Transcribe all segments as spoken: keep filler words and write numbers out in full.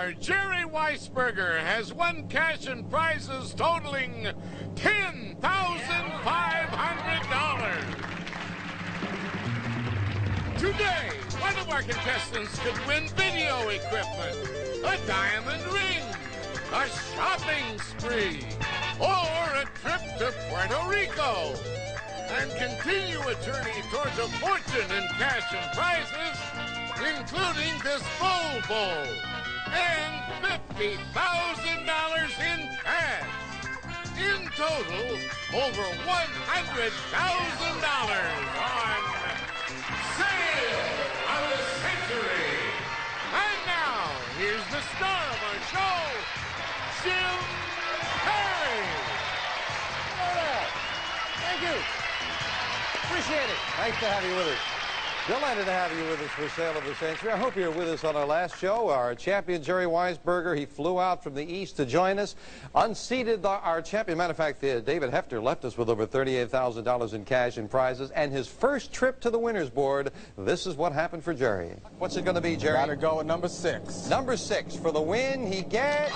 far, Jerry Weisberger has won cash and prizes totaling ten thousand five hundred dollars. Today, one of our contestants could win video equipment, a diamond ring, a shopping spree, or a trip to Puerto Rico, and continue a journey towards a fortune in cash and prizes, including this bowl bowl, and fifty thousand dollars in cash. In total, over one hundred thousand dollars on Sale of the Century. And now, here's the star of our show, Jim Perry. Thank you. Appreciate it. Nice to have you with us. Delighted to have you with us for Sale of the Century. I hope you're with us on our last show. Our champion, Jerry Weisberger, he flew out from the East to join us. Unseated the, our champion. Matter of fact, uh, David Hefter left us with over thirty-eight thousand dollars in cash and prizes. And his first trip to the winner's board, this is what happened for Jerry. What's it going to be, Jerry? Gotta go with number six. Number six. For the win, he gets...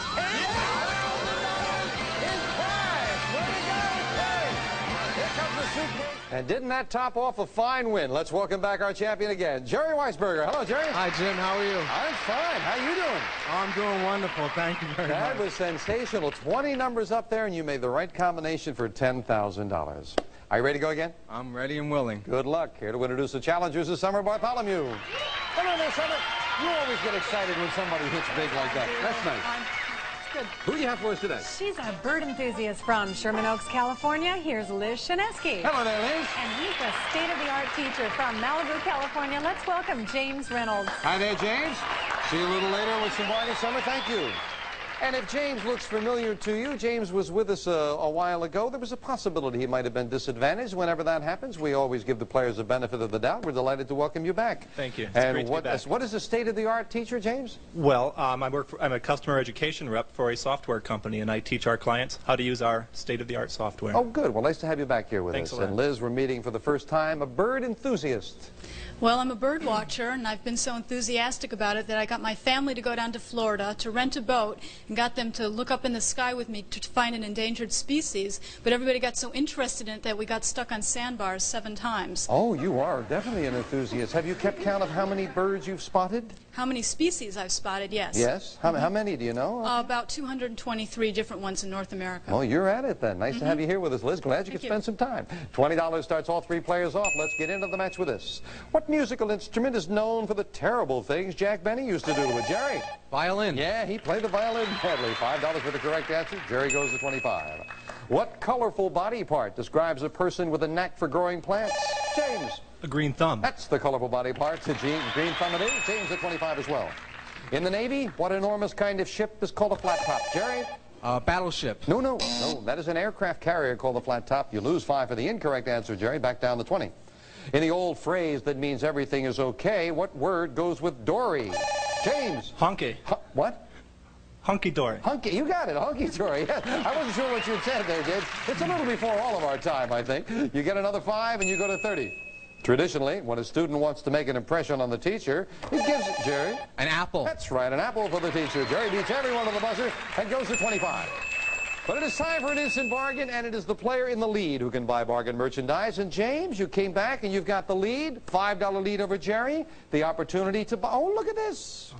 And didn't that top off a fine win? Let's welcome back our champion again, Jerry Weisberger. Hello, Jerry. Hi, Jim. How are you? I'm fine. How you doing? I'm doing wonderful. Thank you very that much. That was sensational. twenty numbers up there, and you made the right combination for ten thousand dollars. Are you ready to go again? I'm ready and willing. Good luck. Here to introduce the challengers is Summer Bartholomew. Hello there, Summer. You always get excited when somebody hits big like that. That's nice. Good. Who do you have for us today? She's a bird enthusiast from Sherman Oaks, California. Here's Liz Shineski. Hello there, Liz. And he's a state-of-the-art teacher from Malibu, California. Let's welcome James Reynolds. Hi there, James. See you a little later with some bargain, Summer. Thank you. And if James looks familiar to you, James was with us uh, a while ago. There was a possibility he might have been disadvantaged. Whenever that happens, we always give the players the benefit of the doubt. We're delighted to welcome you back. Thank you. It's and great to what, be back. Is, what is a state-of-the-art teacher, James? Well, um, I work for, I'm a customer education rep for a software company, and I teach our clients how to use our state-of-the-art software. Oh, good. Well, nice to have you back here with Thanks us. a lot. And Liz, we're meeting for the first time, a bird enthusiast. Well, I'm a bird watcher, and I've been so enthusiastic about it that I got my family to go down to Florida to rent a boat and got them to look up in the sky with me to find an endangered species. But everybody got so interested in it that we got stuck on sandbars seven times. Oh, you are definitely an enthusiast. Have you kept count of how many birds you've spotted? How many species I've spotted, yes. Yes? How, how many do you know? Uh, about two hundred twenty-three different ones in North America. Well, you're at it then. Nice Mm-hmm. to have you here with us, Liz. Glad you Thank could you. spend some time. twenty dollars starts all three players off. Let's get into the match with this. What musical instrument is known for the terrible things Jack Benny used to do with Jerry? Violin. Yeah, he played the violin badly. five dollars for the correct answer. Jerry goes to twenty-five. What colorful body part describes a person with a knack for growing plants? James. A green thumb. That's the colorful body part. To Gene, green thumb it is. James at twenty-five as well. In the Navy, what enormous kind of ship is called a flat top? Jerry? Uh, battleship. No, no, no. That is an aircraft carrier called a flat top. You lose five for the incorrect answer, Jerry. Back down to twenty. In the old phrase that means everything is okay, what word goes with Dory? James. Honky. Hu what? Hunky-dory. Hunky. You got it. Hunky-dory. I wasn't sure what you had said there, James. It's a little before all of our time, I think. You get another five and you go to thirty. Traditionally, when a student wants to make an impression on the teacher, he gives it, Jerry. An apple. That's right, an apple for the teacher. Jerry beats everyone to the buzzer and goes to twenty-five. But it is time for an instant bargain, and it is the player in the lead who can buy bargain merchandise. And James, you came back and you've got the lead, five dollar lead over Jerry, the opportunity to buy. Oh, look at this.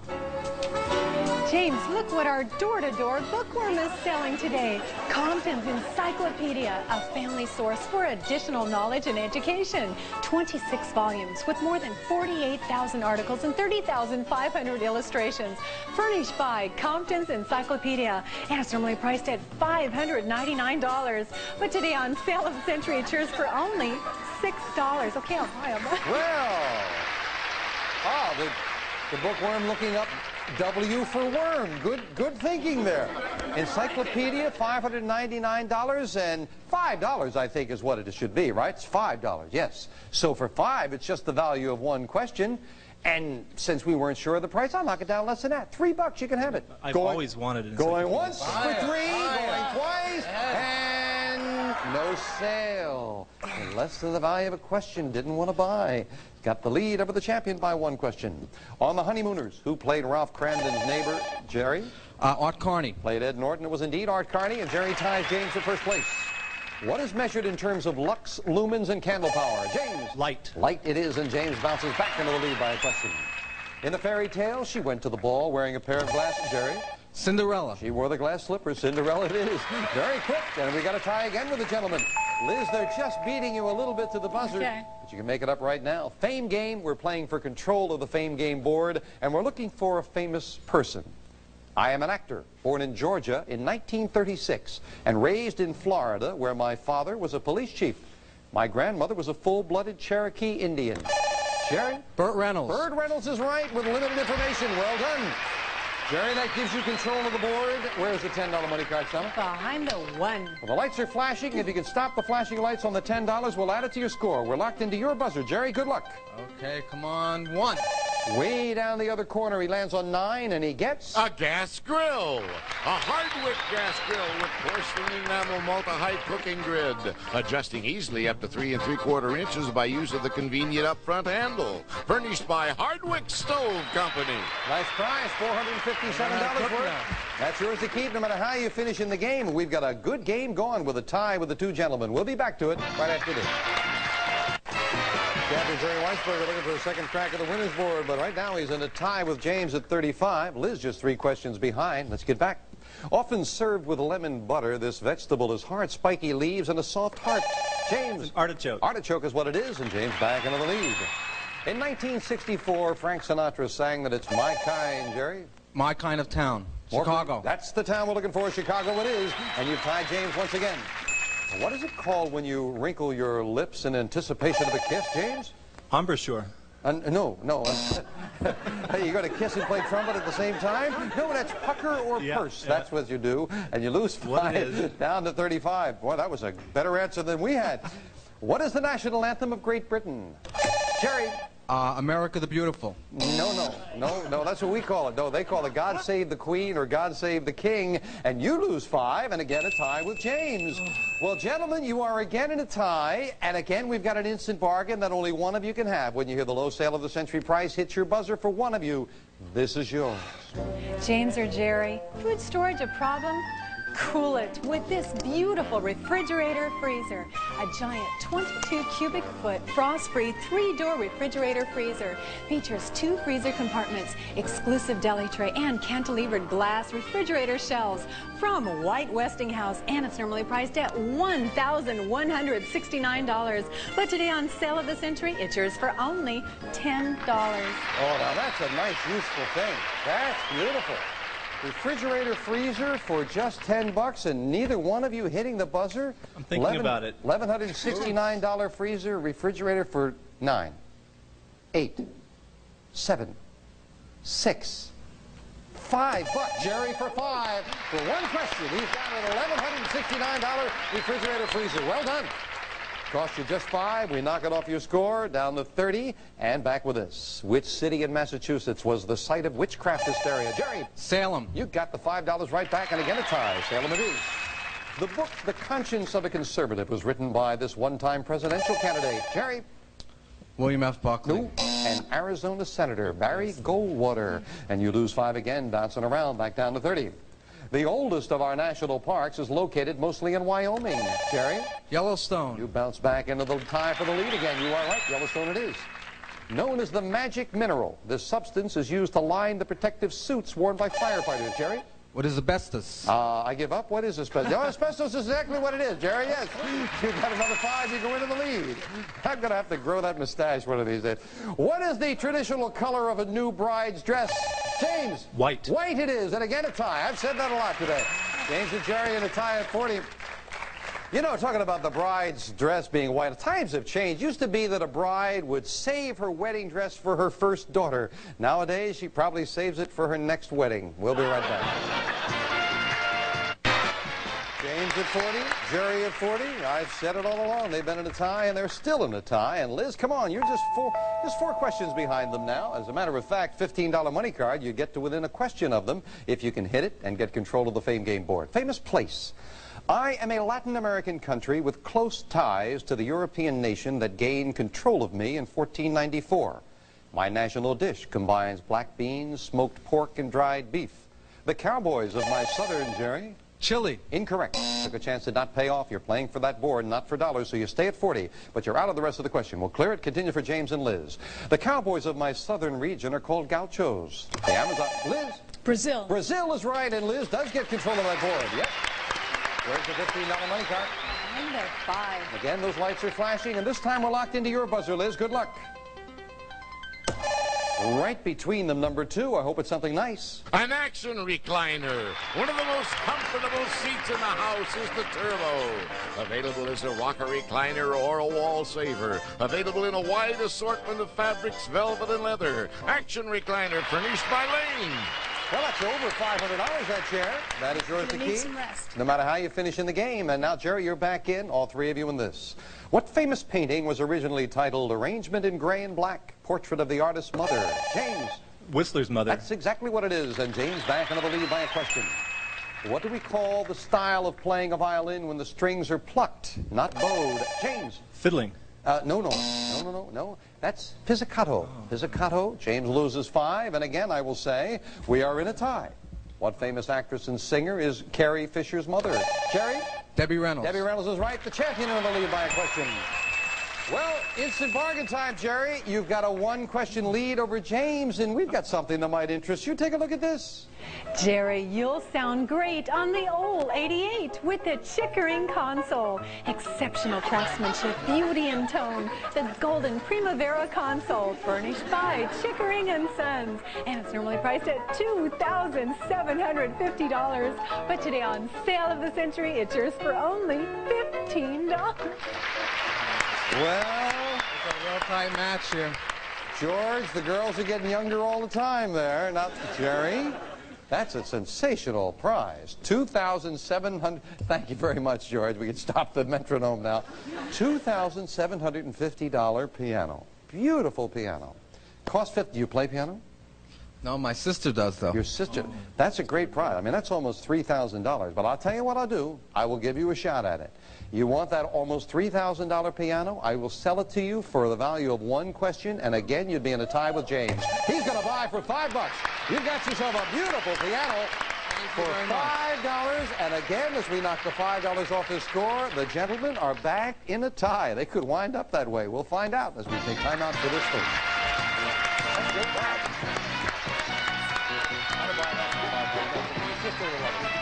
James, look what our door-to-door bookworm is selling today. Compton's Encyclopedia, a family source for additional knowledge and education. twenty-six volumes with more than forty-eight thousand articles and thirty thousand five hundred illustrations. Furnished by Compton's Encyclopedia. And it's normally priced at five hundred ninety-nine dollars. But today on Sale of the Century, it cheers for only six dollars. Okay, I'll buy them. Well, ah, the, the bookworm looking up W for worm. Good, good thinking there. Encyclopedia, five hundred ninety-nine dollars, and five dollars, I think, is what it should be, right? It's five dollars, yes. So for five, it's just the value of one question. And since we weren't sure of the price, I'll knock it down less than that. Three bucks, you can have it. I've Going- always wanted an Going encyclopedia. once for three, going twice, and no sale. And less than the value of a question. Didn't want to buy. Got the lead over the champion by one question. On the Honeymooners, who played Ralph Cramden's neighbor, Jerry? Uh, Art Carney. Played Ed Norton. It was indeed Art Carney, and Jerry ties James for first place. What is measured in terms of lux, lumens, and candle power? James? Light. Light it is, and James bounces back into the lead by a question. In the fairy tale, she went to the ball wearing a pair of glasses, Jerry. Cinderella. She wore the glass slippers. Cinderella it is. Very quick, and we got a tie again with the gentleman. Liz, they're just beating you a little bit to the buzzer, Okay. but you can make it up right now. Fame Game, we're playing for control of the Fame Game board, and we're looking for a famous person. I am an actor, born in Georgia in nineteen thirty-six, and raised in Florida, where my father was a police chief. My grandmother was a full-blooded Cherokee Indian. Jerry? Burt Reynolds. Burt Reynolds is right with limited information. Well done. Jerry, that gives you control of the board. Where's the ten dollar money card, Selma? Behind the one. Well, the lights are flashing. If you can stop the flashing lights on the ten dollars, we'll add it to your score. We're locked into your buzzer. Jerry, good luck. Okay, come on. One. Way down the other corner, he lands on nine, and he gets... A gas grill. A Hardwick gas grill with porcelain enamel multi-height cooking grid. Adjusting easily up to three and three-quarter inches by use of the convenient up-front handle. Furnished by Hardwick Stove Company. Nice prize, four hundred fifty-seven dollars worth. That's yours to keep no matter how you finish in the game. We've got a good game going with a tie with the two gentlemen. We'll be back to it right after this. Champion Jerry Weisberger looking for a second crack at the winner's board, but right now he's in a tie with James at thirty-five. Liz just three questions behind. Let's get back. Often served with lemon butter, this vegetable is hard, spiky leaves and a soft heart. James. Artichoke. Artichoke is what it is, and James back into the lead. In nineteen sixty-four, Frank Sinatra sang that it's my kind, Jerry. My kind of town. More Chicago. for- That's the town we're looking for. Chicago it is. And you've tied James once again. What is it called when you wrinkle your lips in anticipation of a kiss, James? Embouchure. Uh, no, no. Hey, you're going to kiss and play trumpet at the same time? No, that's pucker or Yeah, purse. yeah. That's what you do. And you lose What it five is. down to thirty-five. Boy, that was a better answer than we had. What is the national anthem of Great Britain? Jerry. Uh, America the Beautiful. No, no, no, no, that's what we call it. No, they call it God Save the Queen or God Save the King, and you lose five, and again a tie with James. Well, gentlemen, you are again in a tie, and again we've got an instant bargain that only one of you can have. When you hear the low sale of the century price hit your buzzer for one of you, this is yours. James or Jerry, food storage a problem? Cool it with this beautiful refrigerator freezer. A giant twenty-two cubic foot frost-free three-door refrigerator freezer. Features two freezer compartments, exclusive deli tray, and cantilevered glass refrigerator shelves from White Westinghouse. And it's normally priced at one thousand one hundred sixty-nine dollars. But today on Sale of the Century, it's yours for only ten dollars. Oh, now that's a nice, useful thing. That's beautiful. Refrigerator freezer for just ten bucks, and neither one of you hitting the buzzer? I'm thinking about it. eleven sixty-nine dollar freezer, refrigerator for nine, eight, seven, six, five bucks. Jerry for five. For one question, he's got an eleven sixty-nine dollar refrigerator freezer. Well done. Cost you just five. We knock it off your score down to thirty. And back with this. Which city in Massachusetts was the site of witchcraft hysteria? Jerry. Salem. You got the five dollars right back, and again a tie. Salem it is. The book, The Conscience of a Conservative, was written by this one-time presidential candidate. Jerry. William F. Buckley. No. And Arizona Senator Barry Goldwater. And you lose five again, bouncing around, back down to thirty. The oldest of our national parks is located mostly in Wyoming. Jerry? Yellowstone. You bounce back into the tie for the lead again. You are right. Yellowstone it is. Known as the magic mineral, this substance is used to line the protective suits worn by firefighters. Jerry? What is asbestos? Uh, I give up. What is asbestos? No, asbestos is exactly what it is, Jerry. Yes. You've got another five. You go into the lead. I'm going to have to grow that mustache one of these days. What is the traditional color of a new bride's dress? James? White. White it is. And again, a tie. I've said that a lot today. James and Jerry in a tie at forty. You know, talking about the bride's dress being white, times have changed. Used to be that a bride would save her wedding dress for her first daughter. Nowadays, she probably saves it for her next wedding. We'll be right back. James James at forty, Jerry at forty. I've said it all along. They've been in a tie, and they're still in a tie. And Liz, come on, you're just four, just four questions behind them now. As a matter of fact, fifteen dollar money card, you get to within a question of them if you can hit it and get control of the Fame Game board. Famous place. I am a Latin American country with close ties to the European nation that gained control of me in fourteen ninety-four. My national dish combines black beans, smoked pork, and dried beef. The Cowboys of my southern, Jerry. Chile. Incorrect. Took a chance to not pay off. You're playing for that board, not for dollars, so you stay at forty, but you're out of the rest of the question. We'll clear it. Continue for James and Liz. The Cowboys of my southern region are called gauchos. The Amazon... Liz? Brazil. Brazil is right, and Liz does get control of that board. Yep. Where's the fifteen dollar money card? I'm there five. Again, those lights are flashing, and this time we're locked into your buzzer, Liz. Good luck. Right between them, number two. I hope it's something nice. An action recliner. One of the most comfortable seats in the house is the Turbo. Available as a rocker recliner or a wall saver. Available in a wide assortment of fabrics, velvet, and leather. Action recliner furnished by Lane. Well, that's over five hundred dollars, that chair. That is yours to Need keep. some rest. No matter how you finish in the game. And now, Jerry, you're back in, all three of you in this. What famous painting was originally titled Arrangement in Gray and Black, Portrait of the Artist's Mother? James. Whistler's mother. That's exactly what it is, and James back into the lead by a question. What do we call the style of playing a violin when the strings are plucked, not bowed? James. Fiddling. Uh, no, no, no, no, no, no. That's pizzicato. Pizzicato. James loses five, and again, I will say, we are in a tie. What famous actress and singer is Carrie Fisher's mother? Jerry? Debbie Reynolds. Debbie Reynolds is right. The champion in the lead by a question. Well, instant bargain time, Jerry. You've got a one-question lead over James, and we've got something that might interest you. Take a look at this. Jerry, you'll sound great on the old eighty-eight with the Chickering console. Exceptional craftsmanship, beauty and tone. The golden Primavera console, furnished by Chickering and Sons. And it's normally priced at two thousand seven hundred fifty dollars. But today on Sale of the Century, it's yours for only fifteen dollars. Well, It's a real tight match here. George, the girls are getting younger all the time there. Not Jerry. That's a sensational prize. two thousand seven hundred dollars. Thank you very much, George. We can stop the metronome now. two thousand seven hundred fifty dollar piano. Beautiful piano. Cost fifty. Do you play piano? No, my sister does, though. Your sister. That's a great prize. I mean, that's almost three thousand dollars. But I'll tell you what I'll do. I will give you a shot at it. You want that almost three thousand dollar piano? I will sell it to you for the value of one question, and again, you'd be in a tie with James. He's going to buy for five bucks. You've got yourself a beautiful piano for five dollars. And again, as we knock the five dollars off his score, the gentlemen are back in a tie. They could wind up that way. We'll find out as we take time out for this thing. That's a good prize. I'll buy that for five bucks. Your sister will love it.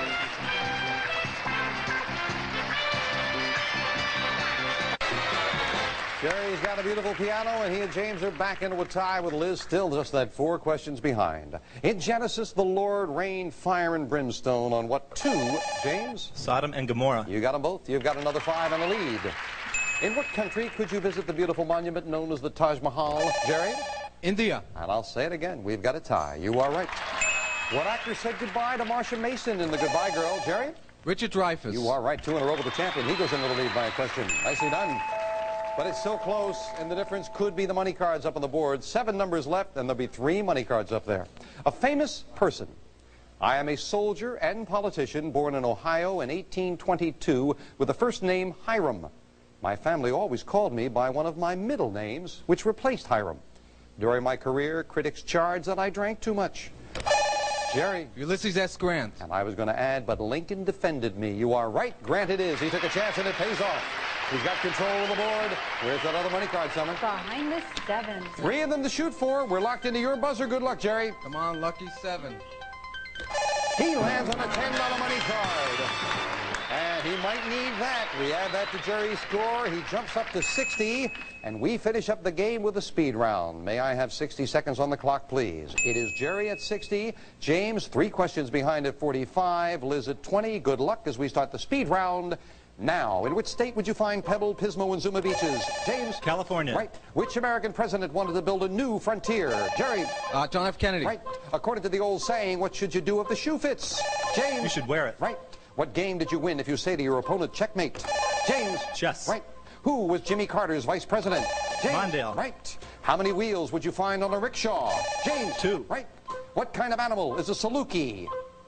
Jerry's got a beautiful piano, and he and James are back into a tie with Liz still just that four questions behind. In Genesis, the Lord rained fire and brimstone on what two, James? Sodom and Gomorrah. You got them both. You've got another five on the lead. In what country could you visit the beautiful monument known as the Taj Mahal, Jerry? India. And I'll say it again. We've got a tie. You are right. What actor said goodbye to Marsha Mason in The Goodbye Girl, Jerry? Richard Dreyfuss. You are right. Two in a row with the champion. He goes into the lead by a question. Nicely done. But it's so close, and the difference could be the money cards up on the board. Seven numbers left, and there'll be three money cards up there. A famous person. I am a soldier and politician born in Ohio in eighteen twenty-two with the first name Hiram. My family always called me by one of my middle names, which replaced Hiram. During my career, critics charged that I drank too much. Jerry. Ulysses S. Grant. And I was going to add, but Lincoln defended me. You are right. Grant it is. He took a chance, and it pays off. He's got control of the board. Where's that other money card, Summer? Behind the sevens. Three of them to shoot for. We're locked into your buzzer. Good luck, Jerry. Come on, lucky seven. He lands on a ten dollar money card. And he might need that. We add that to Jerry's score. He jumps up to sixty. And we finish up the game with a speed round. May I have sixty seconds on the clock, please? It is Jerry at sixty. James, three questions behind at forty-five. Liz at twenty. Good luck as we start the speed round. Now, in which state would you find Pebble, Pismo, and Zuma beaches? James? California. Right. Which American president wanted to build a new frontier? Jerry? Uh, John F. Kennedy. Right. According to the old saying, what should you do if the shoe fits? James? You should wear it. Right. What game did you win if you say to your opponent, checkmate? James. Chess. Right. Who was Jimmy Carter's vice president? James. Mondale. Right. How many wheels would you find on a rickshaw? James. Two. Right. What kind of animal is a Saluki?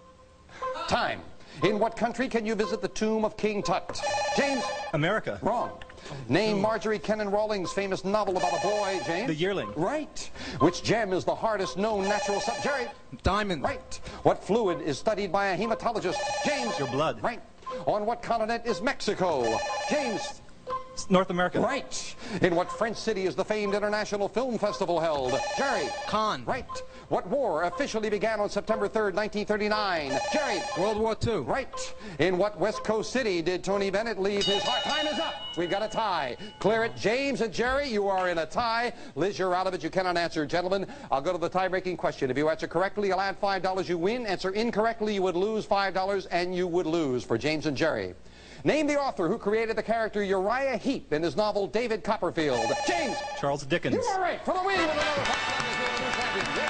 Time. In what country can you visit the tomb of King Tut? James. America. Wrong. Name Marjorie Kennan Rawlings' famous novel about a boy, James. The Yearling. Right. Which gem is the hardest known natural substance? Jerry. Diamond. Right. What fluid is studied by a hematologist? James. Your blood. Right. On what continent is Mexico? James. North America. Right. In what French city is the famed International Film Festival held? Jerry. Cannes. Right. What war officially began on September third, nineteen thirty-nine? Jerry. World War Two. Right. In what West Coast city did Tony Bennett leave his heart? Time is up. We've got a tie. Clear it. James and Jerry, you are in a tie. Liz, you're out of it. You cannot answer. Gentlemen, I'll go to the tie-breaking question. If you answer correctly, you'll add five dollars. You win. Answer incorrectly, you would lose five dollars, and you would lose for James and Jerry. Name the author who created the character Uriah Heep in his novel David Copperfield. James. Charles Dickens. You are right for the win with another five dollars.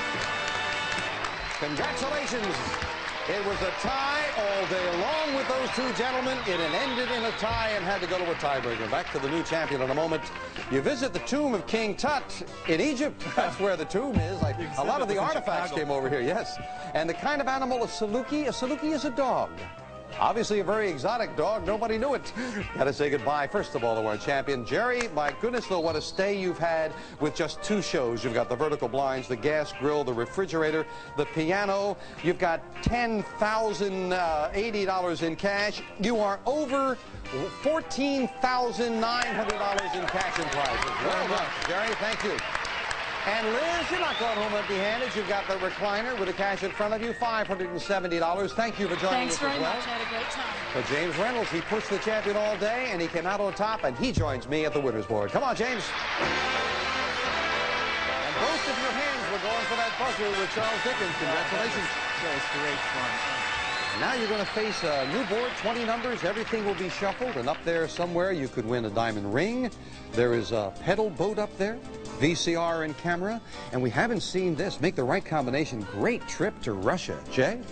Congratulations. It was a tie all day long with those two gentlemen. It ended in a tie and had to go to a tiebreaker. Back to the new champion in a moment. You visit the tomb of King Tut in Egypt. That's where the tomb is. Like, a lot of the artifacts came over here, yes. And the kind of animal, a Saluki. A Saluki is a dog. Obviously a very exotic dog. Nobody knew it. Got to say goodbye, first of all, to our champion. Jerry, my goodness, though, what a stay you've had with just two shows. You've got the vertical blinds, the gas grill, the refrigerator, the piano. You've got ten thousand eighty dollars in cash. You are over fourteen thousand nine hundred dollars in cash and prizes. Well done, Jerry. Thank you. And Liz, you're not going home empty-handed. You've got the recliner with the cash in front of you, five hundred seventy dollars. Thank you for joining Thanks us very as well. much. I had a great time. But James Reynolds, he pushed the champion all day, and he came out on top, and he joins me at the winner's board. Come on, James. And both of your hands were going for that buzzer with Charles Dickens. Congratulations. That was great fun. Now you're going to face a new board, twenty numbers. Everything will be shuffled, and up there somewhere you could win a diamond ring. There is a pedal boat up there, V C R and camera, and we haven't seen this. Make the right combination. Great trip to Russia. Jay?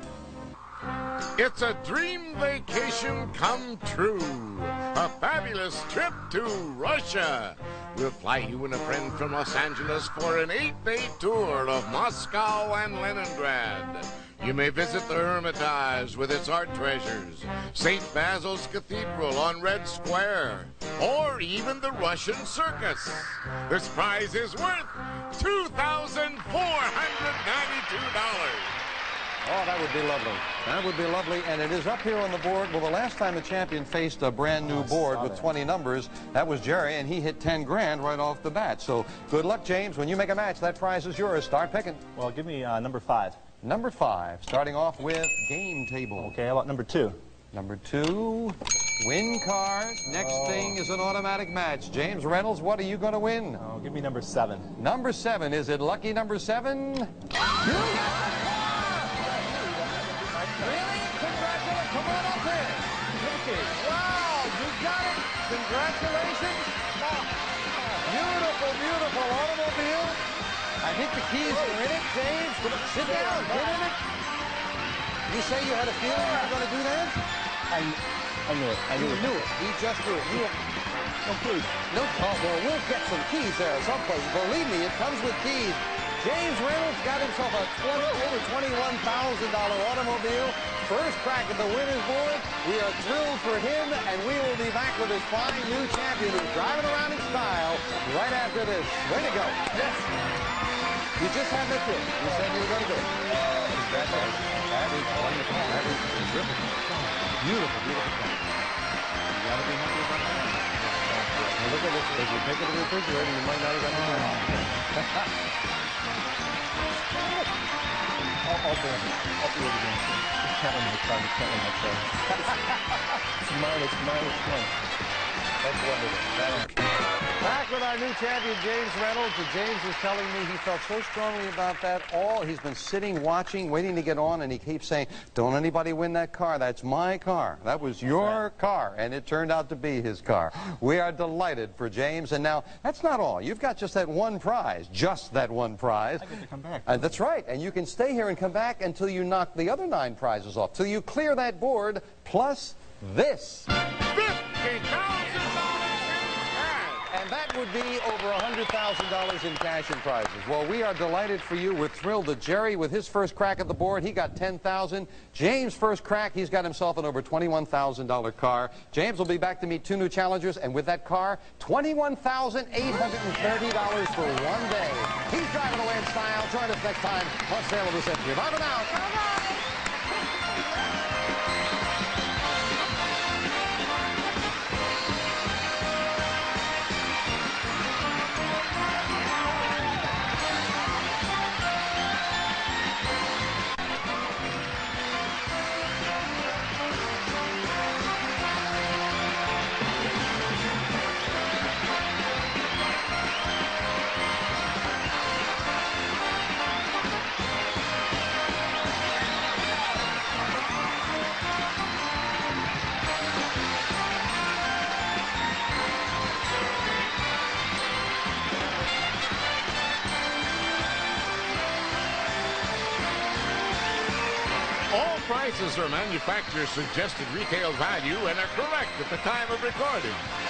It's a dream vacation come true. A fabulous trip to Russia. We'll fly you and a friend from Los Angeles for an eight-day tour of Moscow and Leningrad. You may visit the Hermitage with its art treasures, Saint Basil's Cathedral on Red Square, or even the Russian circus. This prize is worth two thousand four hundred ninety-two dollars. Oh, that would be lovely. That would be lovely, and it is up here on the board. Well, the last time a champion faced a brand new board with twenty numbers, that was Jerry, and he hit ten grand right off the bat. So good luck, James. When you make a match, that prize is yours. Start picking. Well, give me uh, number five. Number five, starting off with game table. Okay, how about number two? Number two, win card. Next Oh. thing is an automatic match. James Reynolds, what are you going to win? Oh, give me number seven. Number seven. Is it lucky number seven? You got the card! Really? Congratulations. Come on up here. Wow, you got it. Congratulations. Beautiful, beautiful automobile. I think the keys are in it, James. Come on, sit down. Get in it. You say you had a feeling you were going to do that? I, I knew it. I You knew it. knew it. He just knew it. You No, please. no, oh, well, we'll get some keys there someplace. Believe me, it comes with keys. James Reynolds got himself a twenty, over twenty-one thousand dollar automobile. First crack at the winner's board. We are thrilled for him, and we will be back with his fine new champion who's driving around in style right after this. Way to go. Yes. You just had that thing. You said you were going to do it. Congratulations. That is wonderful. That is terrific. Beautiful, beautiful. You got to be happy about that. Now look at this. If you take it to the refrigerator, you might not have got it. I'll, I'll do it. I'll do it again. It's not in my car. It's not in my car. It's minus, minus one. That's wonderful. That is Back with our new champion, James Reynolds. And James is telling me he felt so strongly about that. All he's been sitting, watching, waiting to get on, and he keeps saying, "Don't anybody win that car. That's my car. That was your car." And it turned out to be his car. We are delighted for James. And now, that's not all. You've got just that one prize. Just that one prize. I get to come back. Uh, that's right. And you can stay here and come back until you knock the other nine prizes off. Till you clear that board, plus this. fifty thousand dollars in cash. And that would be over one hundred thousand dollars in cash and prizes. Well, we are delighted for you. We're thrilled that Jerry, with his first crack at the board, he got ten thousand dollars. James' first crack, he's got himself an over twenty-one thousand dollar car. James will be back to meet two new challengers, and with that car, twenty-one thousand eight hundred thirty dollars for one day. He's driving away in style. Join us next time on Sale of the Century. Bye for now. Bye-bye. All prices are manufacturer's suggested retail value and are correct at the time of recording.